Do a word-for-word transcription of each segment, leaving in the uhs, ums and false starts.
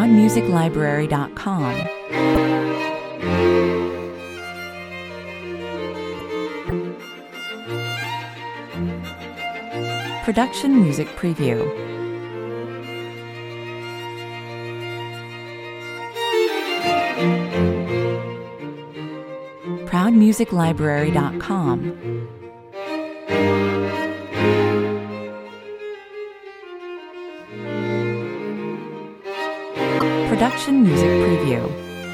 proud music library dot com. Production Music Preview. proud music library dot com. Production Music Preview.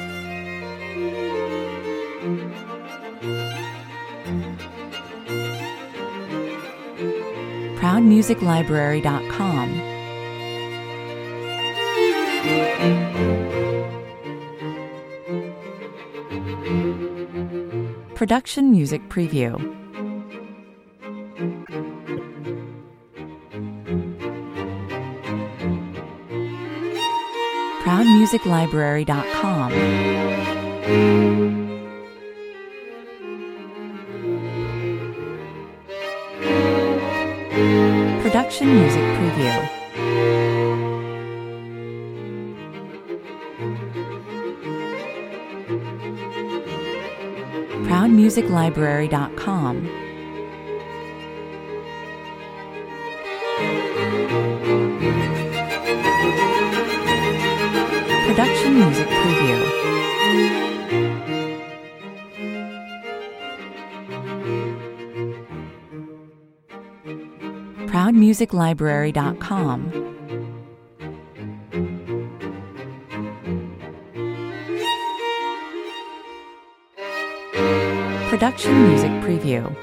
proud music library dot com. Production Music Preview. proud music library dot com. Production Music Preview. proud music library dot com. Production Music Preview. proud music library dot com. Production Music Preview.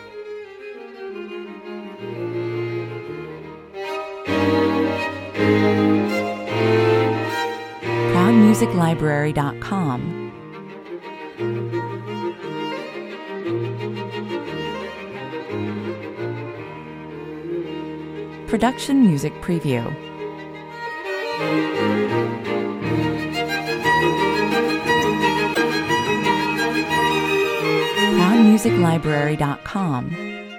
proud music library dot com. Production Music Preview. proud music library dot com.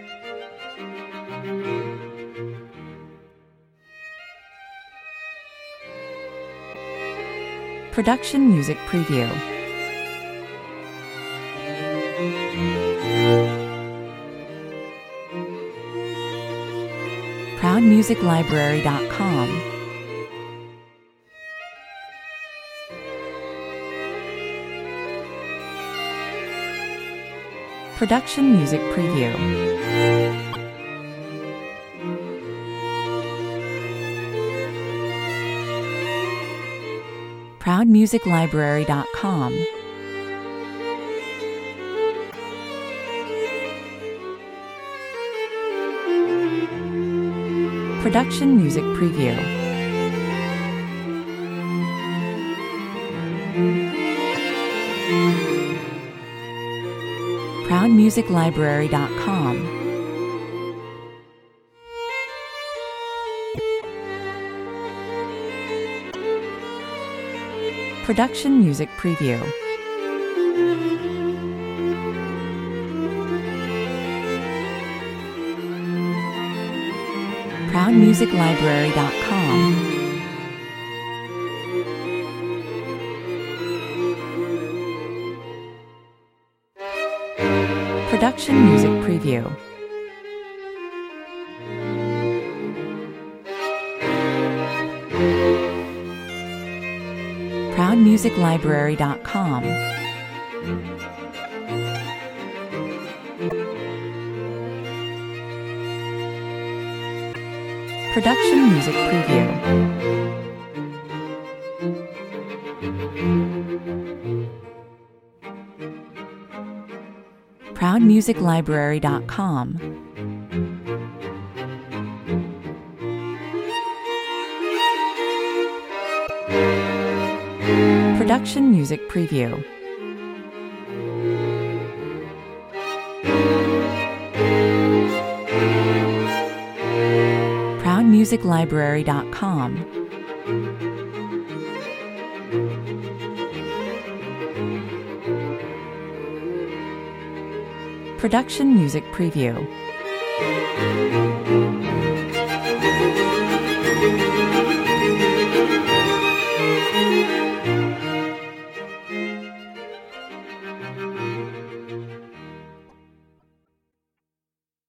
Production Music Preview. proud music library dot com. Production Music Preview. proud music library dot com. Production Music Preview. proud music library dot com. Production Music Preview. proud music library dot com. Production Music Preview. proud music library dot com. Production Music Preview. proud music library dot com. Production Music Preview. proud music library dot com. Production Music Preview.